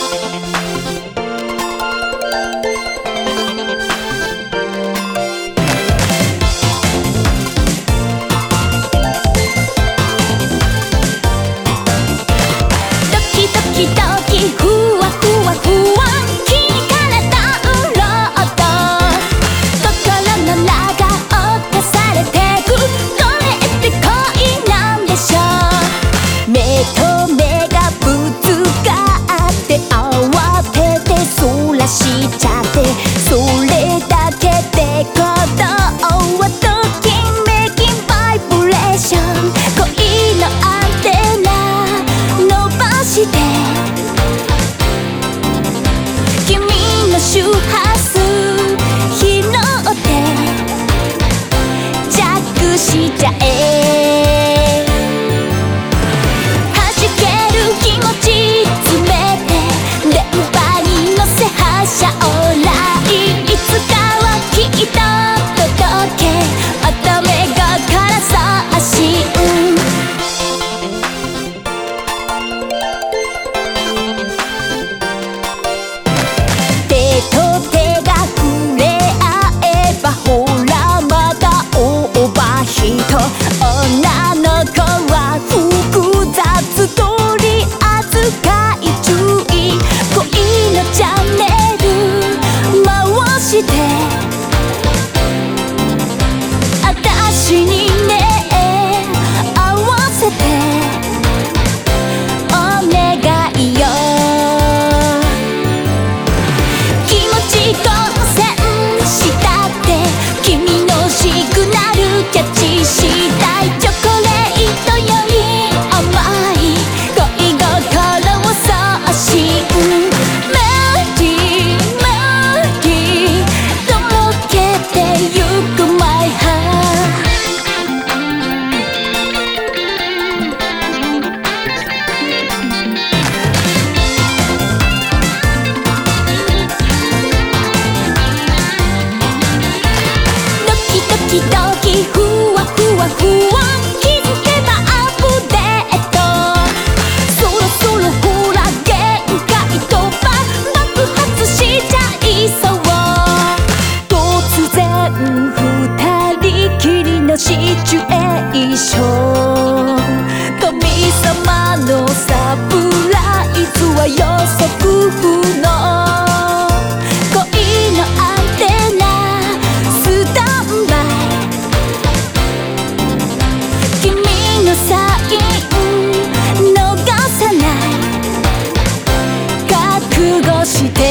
周波数拾ってジャックしちゃえ弾ける気持ち詰めて電波に乗せ発車オーライいつかはきっと届け乙女心から送信女の子は複雑取り扱い注意恋のチャンネル回してあたしにね合わせてお願いよ気持ち混戦したって君のシグナルキャッチしたチョコレートより甘い恋心を送信メリーメリーとろけてゆく My heart ドキドキドキふわふわふわ気づけばアップデートそろそろほら限界突破爆発しちゃいそう突然二人きりのシチュエーション神様のサプライズは予測不能恋のアンテナスタンバイ君のサイン逃さない覚悟して